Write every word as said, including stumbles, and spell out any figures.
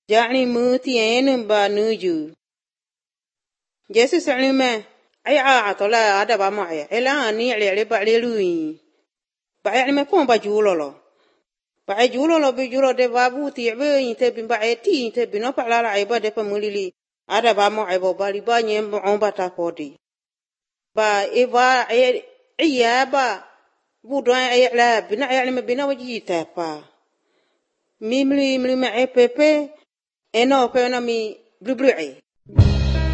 يعني موتين بانوجو جيسو سلمة أي عاطلا هذا بماعي إلا أني علي بعليلوي بعي ما كون بجولو بعي جولو بجولو ده بابو تيبي تبي بعي تي تبي نوبا لا عيبا ده بمولي هذا بماعي ببالي باني بعمر تفودي با إيفا أي أيابا budon ay la bina ay me bina waji tapa mimli mimli ma epepe eno pe na mi blublu ay